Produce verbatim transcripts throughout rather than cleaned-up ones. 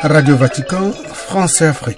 Radio Vatican, France et Afrique.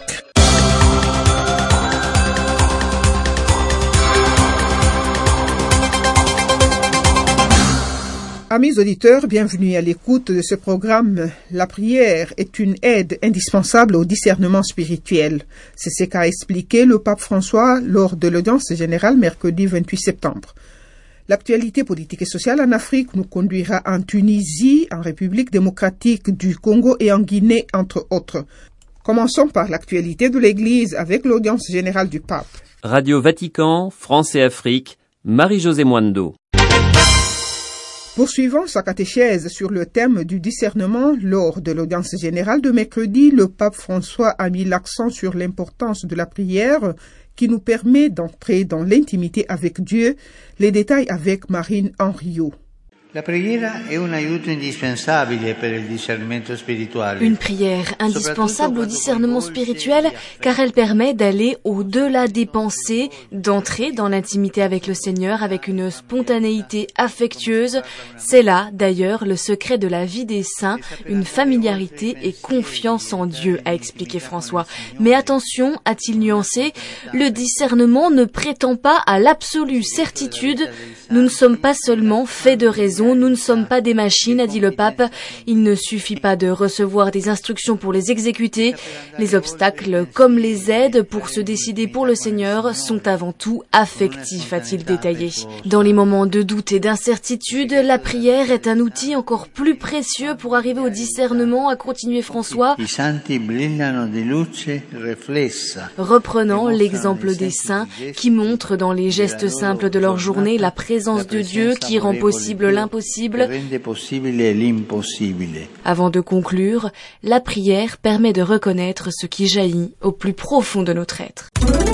Amis auditeurs, bienvenue à l'écoute de ce programme. La prière est une aide indispensable au discernement spirituel. C'est ce qu'a expliqué le pape François lors de l'audience générale mercredi vingt-huit septembre. L'actualité politique et sociale en Afrique nous conduira en Tunisie, en République démocratique du Congo et en Guinée, entre autres. Commençons par l'actualité de l'Église avec l'audience générale du pape. Radio Vatican, France et Afrique, Marie-Josée Mwando. Poursuivant sa catéchèse sur le thème du discernement lors de l'audience générale de mercredi, le pape François a mis l'accent sur l'importance de la prière qui nous permet d'entrer dans l'intimité avec Dieu. Les détails avec Marine Henriot. La preghiera è un aiuto indispensabile per il discernimento spirituale. Une prière indispensable au discernement spirituel car elle permet d'aller au-delà des pensées, d'entrer dans l'intimité avec le Seigneur avec une spontanéité affectueuse. C'est là, d'ailleurs, le secret de la vie des saints, une familiarité et confiance en Dieu, a expliqué François. Mais attention, a-t-il nuancé, le discernement ne prétend pas à l'absolue certitude. Nous ne sommes pas seulement faits de raison. Nous ne sommes pas des machines, a dit le pape. Il ne suffit pas de recevoir des instructions pour les exécuter. Les obstacles, comme les aides pour se décider pour le Seigneur, sont avant tout affectifs, a-t-il détaillé. Dans les moments de doute et d'incertitude, la prière est un outil encore plus précieux pour arriver au discernement, a continué François. Reprenant l'exemple des saints qui montrent dans les gestes simples de leur journée la présence de Dieu qui rend possible l'impossible. Possible. Avant de conclure, la prière permet de reconnaître ce qui jaillit au plus profond de notre être.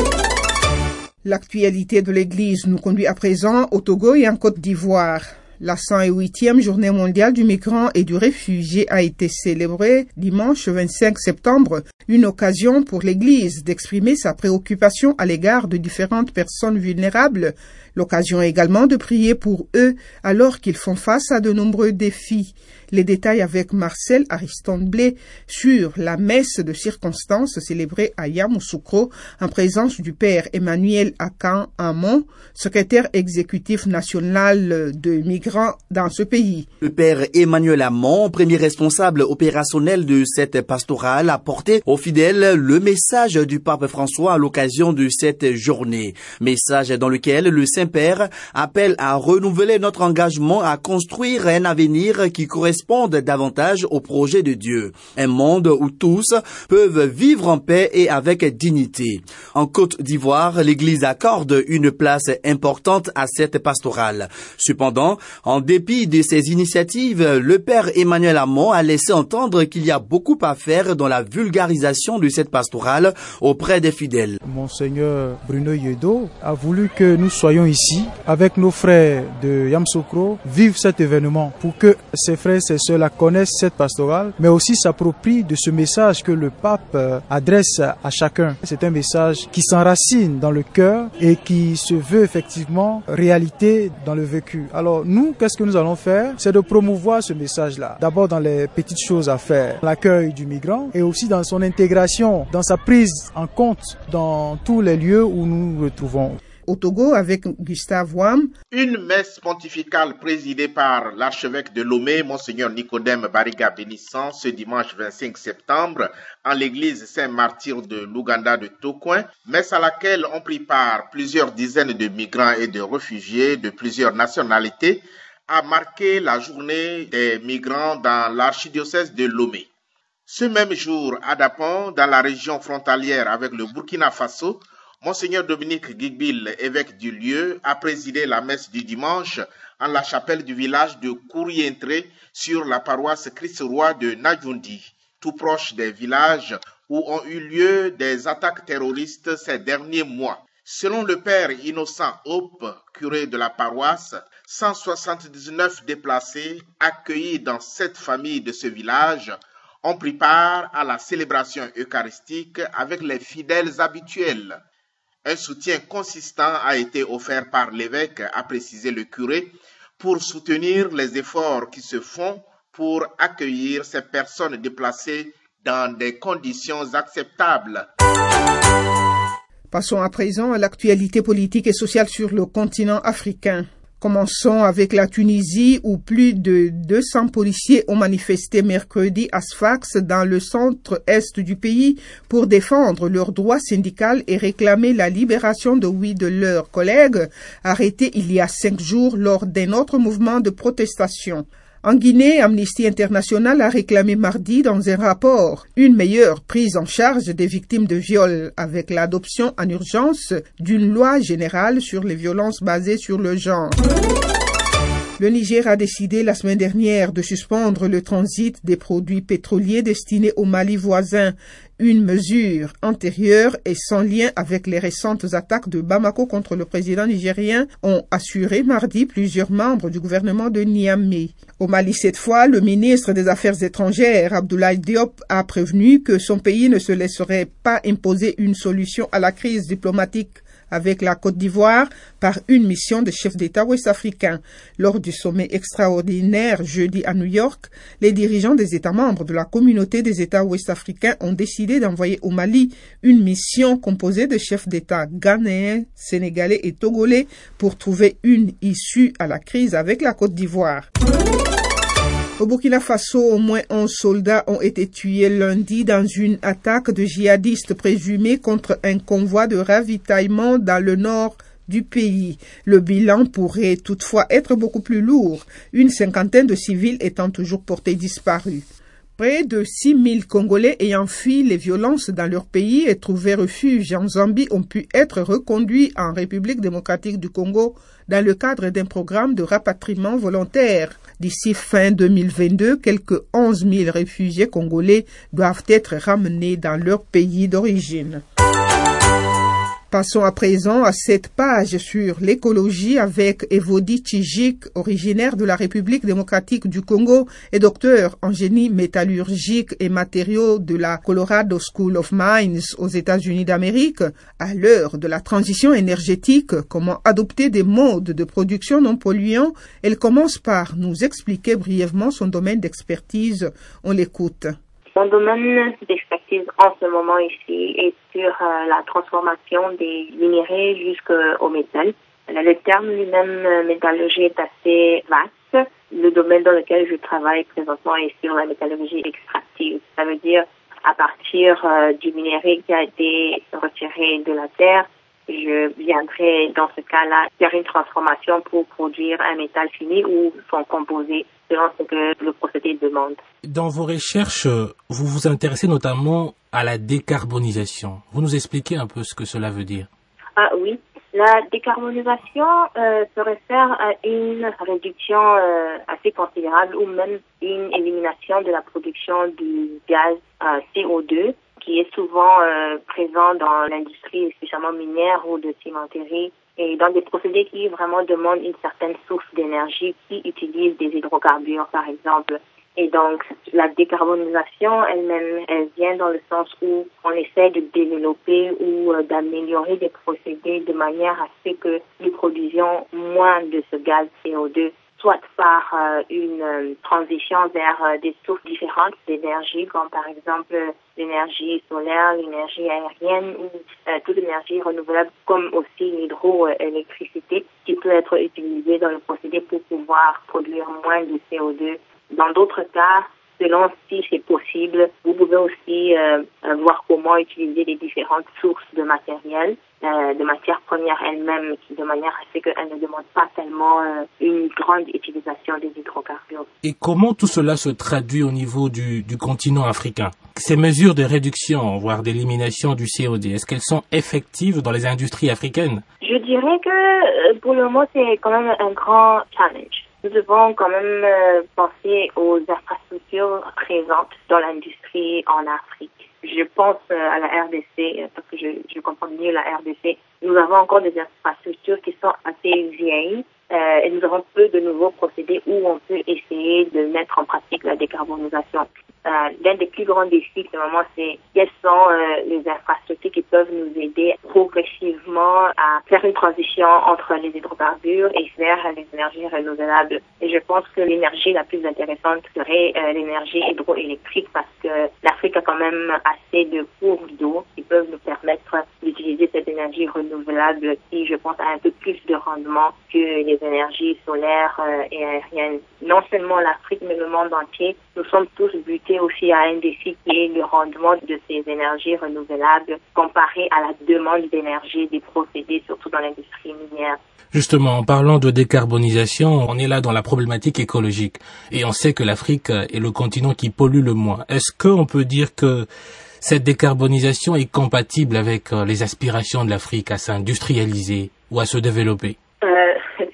L'actualité de l'Église nous conduit à présent au Togo et en Côte d'Ivoire. La cent huitième journée mondiale du migrant et du réfugié a été célébrée dimanche vingt-cinq septembre, une occasion pour l'Église d'exprimer sa préoccupation à l'égard de différentes personnes vulnérables, l'occasion également de prier pour eux alors qu'ils font face à de nombreux défis. Les détails avec Marcel Ariston-Blé sur la messe de circonstance célébrée à Yamoussoukro en présence du Père Emmanuel Akan Amon, secrétaire exécutif national de migrants dans ce pays. Le Père Emmanuel Amon, premier responsable opérationnel de cette pastorale, a porté aux fidèles le message du pape François à l'occasion de cette journée. Message dans lequel le Saint-Père appelle à renouveler notre engagement à construire un avenir qui correspond davantage au projet de Dieu. Un monde où tous peuvent vivre en paix et avec dignité. En Côte d'Ivoire, l'Église accorde une place importante à cette pastorale. Cependant, en dépit de ces initiatives, le Père Emmanuel Amon a laissé entendre qu'il y a beaucoup à faire dans la vulgarisation de cette pastorale auprès des fidèles. Monseigneur Bruno Yedo a voulu que nous soyons ici avec nos frères de Yamoussoukro, vivre cet événement pour que ces frères et ceux-là connaissent cette pastorale, mais aussi s'approprient de ce message que le pape adresse à chacun. C'est un message qui s'enracine dans le cœur et qui se veut effectivement réalité dans le vécu. Alors nous, qu'est-ce que nous allons faire? C'est de promouvoir ce message-là. D'abord dans les petites choses à faire, l'accueil du migrant et aussi dans son intégration, dans sa prise en compte dans tous les lieux où nous nous retrouvons. Au Togo avec Gustave Wam. Une messe pontificale présidée par l'archevêque de Lomé, Monseigneur Nicodème Bariga Bénissant, ce dimanche vingt-cinq septembre, en l'église Saint-Martyr de l'Ouganda de Tokoin, messe à laquelle ont pris part plusieurs dizaines de migrants et de réfugiés de plusieurs nationalités, a marqué la journée des migrants dans l'archidiocèse de Lomé. Ce même jour, à Dapon, dans la région frontalière avec le Burkina Faso, Monseigneur Dominique Guigbil, évêque du lieu, a présidé la messe du dimanche en la chapelle du village de Kourientré sur la paroisse Christ-Roi de Nadjoundi, tout proche des villages où ont eu lieu des attaques terroristes ces derniers mois. Selon le père Innocent Hope, curé de la paroisse, cent soixante-dix-neuf déplacés accueillis dans cette famille de ce village ont pris part à la célébration eucharistique avec les fidèles habituels. Un soutien consistant a été offert par l'évêque, a précisé le curé, pour soutenir les efforts qui se font pour accueillir ces personnes déplacées dans des conditions acceptables. Passons à présent à l'actualité politique et sociale sur le continent africain. Commençons avec la Tunisie où plus de deux cents policiers ont manifesté mercredi à Sfax dans le centre-est du pays pour défendre leurs droits syndicaux et réclamer la libération de huit de leurs collègues arrêtés il y a cinq jours lors d'un autre mouvement de protestation. En Guinée, Amnesty International a réclamé mardi dans un rapport une meilleure prise en charge des victimes de viol avec l'adoption en urgence d'une loi générale sur les violences basées sur le genre. Le Niger a décidé la semaine dernière de suspendre le transit des produits pétroliers destinés au Mali voisin, une mesure antérieure et sans lien avec les récentes attaques de Bamako contre le président nigérien, ont assuré mardi plusieurs membres du gouvernement de Niamey. Au Mali cette fois, le ministre des Affaires étrangères, Abdoulaye Diop, a prévenu que son pays ne se laisserait pas imposer une solution à la crise diplomatique avec la Côte d'Ivoire par une mission de chefs d'État ouest-africains. Lors du sommet extraordinaire jeudi à New York, les dirigeants des États membres de la communauté des États ouest-africains ont décidé d'envoyer au Mali une mission composée de chefs d'État ghanéens, sénégalais et togolais pour trouver une issue à la crise avec la Côte d'Ivoire. Au Burkina Faso, au moins onze soldats ont été tués lundi dans une attaque de djihadistes présumés contre un convoi de ravitaillement dans le nord du pays. Le bilan pourrait toutefois être beaucoup plus lourd, une cinquantaine de civils étant toujours portés disparus. Près de six mille Congolais ayant fui les violences dans leur pays et trouvé refuge en Zambie ont pu être reconduits en République démocratique du Congo dans le cadre d'un programme de rapatriement volontaire. D'ici fin deux mille vingt-deux, quelques onze mille réfugiés congolais doivent être ramenés dans leur pays d'origine. Passons à présent à cette page sur l'écologie avec Evodi Tchijik, originaire de la République démocratique du Congo et docteur en génie métallurgique et matériaux de la Colorado School of Mines aux États-Unis d'Amérique. À l'heure de la transition énergétique, comment adopter des modes de production non polluants? Elle commence par nous expliquer brièvement son domaine d'expertise. On l'écoute. Mon domaine d'expertise en ce moment ici est sur euh, la transformation des minéraux jusqu'au métal. Le terme lui-même, métallurgie, est assez vaste. Le domaine dans lequel je travaille présentement est sur la métallurgie extractive. Ça veut dire à partir euh, du minerai qui a été retiré de la terre, je viendrai dans ce cas-là faire une transformation pour produire un métal fini ou son composé selon ce que le procédé demande. Dans vos recherches, vous vous intéressez notamment à la décarbonisation. Vous nous expliquez un peu ce que cela veut dire? Ah oui, la décarbonisation euh, se réfère à une réduction euh, assez considérable ou même une élimination de la production du gaz euh, C O deux qui est souvent euh, présent dans l'industrie, spécialement minière ou de cimenterie, et dans des procédés qui vraiment demandent une certaine source d'énergie, qui utilisent des hydrocarbures, par exemple. Et donc, la décarbonisation elle-même, elle vient dans le sens où on essaie de développer ou euh, d'améliorer des procédés de manière à ce que nous produisions moins de ce gaz C O deux, soit par euh, une euh, transition vers euh, des sources différentes d'énergie, comme par exemple euh, l'énergie solaire, l'énergie aérienne ou euh, toute énergie renouvelable, comme aussi l'hydroélectricité, qui peut être utilisée dans le procédé pour pouvoir produire moins de C O deux. Dans d'autres cas, selon si c'est possible, vous pouvez aussi euh, voir comment utiliser les différentes sources de matériel, euh, de matières premières elles-mêmes, de manière à ce qu'elles ne demandent pas tellement euh, une grande utilisation des hydrocarbures. Et comment tout cela se traduit au niveau du, du continent africain? Ces mesures de réduction, voire d'élimination du C O deux, est-ce qu'elles sont effectives dans les industries africaines? Je dirais que pour le moment, c'est quand même un grand challenge. Nous devons quand même euh, penser aux infrastructures présentes dans l'industrie en Afrique. Je pense euh, à la R D C, parce que je, je comprends mieux la R D C. Nous avons encore des infrastructures qui sont assez vieilles euh, et nous avons peu de nouveaux procédés où on peut essayer de mettre en pratique la décarbonisation. euh, l'un des plus grands défis de ce moment, c'est quelles sont euh, les infrastructures qui peuvent nous aider progressivement à faire une transition entre les hydrocarbures et vers les énergies renouvelables. Et je pense que l'énergie la plus intéressante serait euh, l'énergie hydroélectrique parce que l'Afrique a quand même assez de cours d'eau qui peuvent nous permettre d'utiliser cette énergie renouvelable qui, je pense, a un peu plus de rendement que les énergies solaires euh, et aériennes. Non seulement l'Afrique, mais le monde entier, nous sommes tous butés aussi à un défi qui est le rendement de ces énergies renouvelables comparé à la demande d'énergie des procédés, surtout dans l'industrie minière. Justement, en parlant de décarbonisation, on est là dans la problématique écologique. Et on sait que l'Afrique est le continent qui pollue le moins. Est-ce qu'on peut dire que cette décarbonisation est compatible avec les aspirations de l'Afrique à s'industrialiser ou à se développer? euh,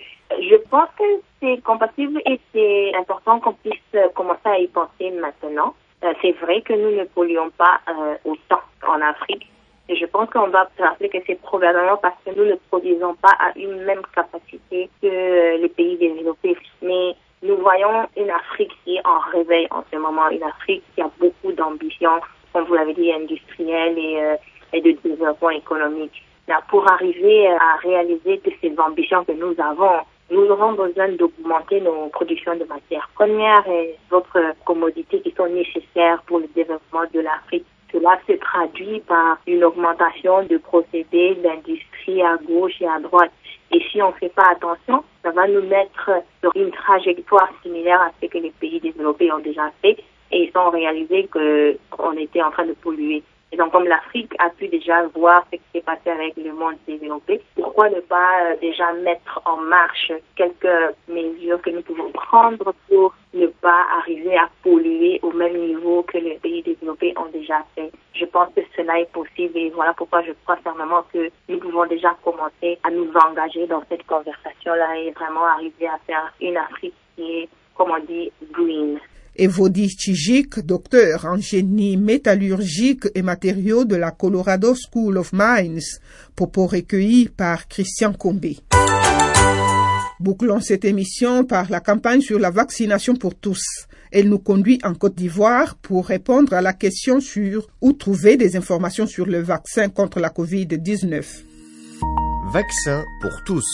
Je pense que c'est compatible et c'est important qu'on puisse commencer à y penser maintenant. Euh, c'est vrai que nous ne polluons pas euh, autant en Afrique. Et je pense qu'on va se rappeler que c'est probablement parce que nous ne produisons pas à une même capacité que les pays développés. Mais nous voyons une Afrique qui est en réveil en ce moment, une Afrique qui a beaucoup d'ambition, comme vous l'avez dit, industrielle et, euh, et de développement économique. Là, pour arriver à réaliser toutes ces ambitions que nous avons, nous aurons besoin d'augmenter nos productions de matières premières et d'autres commodités qui sont nécessaires pour le développement de l'Afrique. Cela se traduit par une augmentation de procédés d'industrie à gauche et à droite. Et si on ne fait pas attention, ça va nous mettre sur une trajectoire similaire à ce que les pays développés ont déjà fait et ils ont réalisé qu'on était en train de polluer. Et donc, comme l'Afrique a pu déjà voir ce qui s'est passé avec le monde développé, pourquoi ne pas euh, déjà mettre en marche quelques mesures que nous pouvons prendre pour ne pas arriver à polluer au même niveau que les pays développés ont déjà fait. Je pense que cela est possible et voilà pourquoi je crois fermement que nous pouvons déjà commencer à nous engager dans cette conversation-là et vraiment arriver à faire une Afrique qui est, comme on dit, green. Evodi Tchijik, docteur en génie métallurgique et matériaux de la Colorado School of Mines, propos recueillis par Christian Combé. Bouclons cette émission par la campagne sur la vaccination pour tous. Elle nous conduit en Côte d'Ivoire pour répondre à la question sur où trouver des informations sur le vaccin contre la covid dix-neuf. Vaccin pour tous.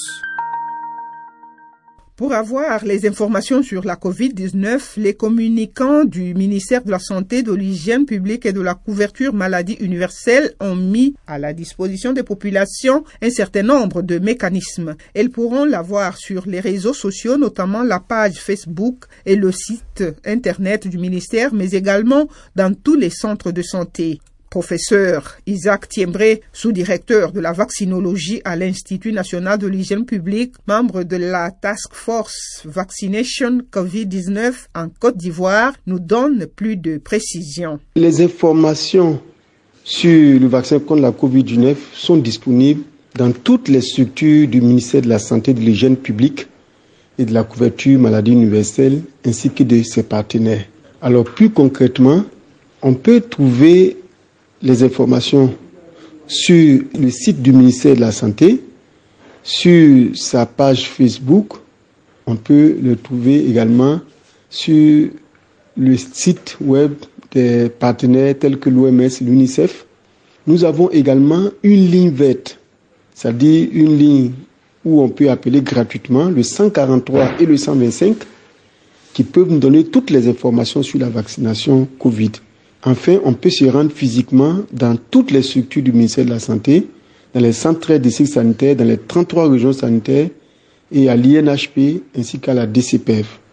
Pour avoir les informations sur la covid dix-neuf, les communicants du ministère de la Santé, de l'Hygiène publique et de la couverture maladie universelle ont mis à la disposition des populations un certain nombre de mécanismes. Elles pourront l'avoir sur les réseaux sociaux, notamment la page Facebook et le site Internet du ministère, mais également dans tous les centres de santé. Professeur Isaac Thiembré, sous-directeur de la vaccinologie à l'Institut national de l'hygiène publique, membre de la Task Force Vaccination covid dix-neuf en Côte d'Ivoire, nous donne plus de précisions. Les informations sur le vaccin contre la covid dix-neuf sont disponibles dans toutes les structures du ministère de la Santé, de l'hygiène publique et de la couverture maladie universelle, ainsi que de ses partenaires. Alors plus concrètement, on peut trouver les informations sur le site du ministère de la Santé, sur sa page Facebook. On peut le trouver également sur le site web des partenaires tels que l'O M S et l'UNICEF. Nous avons également une ligne verte, c'est-à-dire une ligne où on peut appeler gratuitement le cent quarante-trois et le cent vingt-cinq qui peuvent nous donner toutes les informations sur la vaccination Covid. Enfin, on peut se rendre physiquement dans toutes les structures du ministère de la Santé, dans les cent treize districts sanitaires, dans les trente-trois régions sanitaires et à l'I N H P ainsi qu'à la D C P F.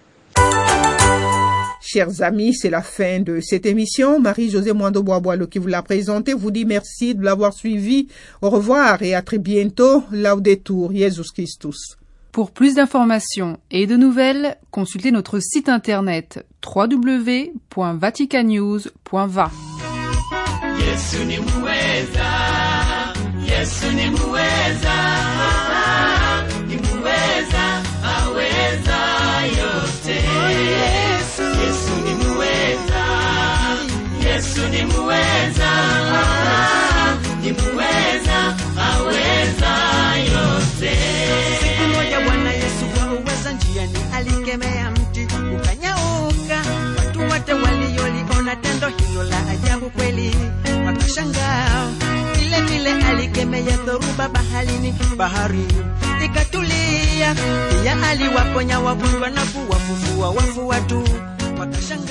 Chers amis, c'est la fin de cette émission. Marie-Josée Mwando-Boaboalo qui vous l'a présentée vous dit merci de l'avoir suivi. Au revoir et à très bientôt. Laudetur Jesus Christus. Pour plus d'informations et de nouvelles, consultez notre site internet w w w point vatican news point v a. Yesu ni muweza, Yesu ni muweza, ni muweza, aweza yote. Yesu, Yesu ni muweza, Yesu ni muweza, ni muweza, aweza yote. Bwana Yesu kwa uweza njiani alikemea mti ukanyauka, watu wote walioliona matone ya dhoruba baharini, bahari ikatulia. Pia aliwaponya wagonjwa na kuwafufua wafu watu wakashanga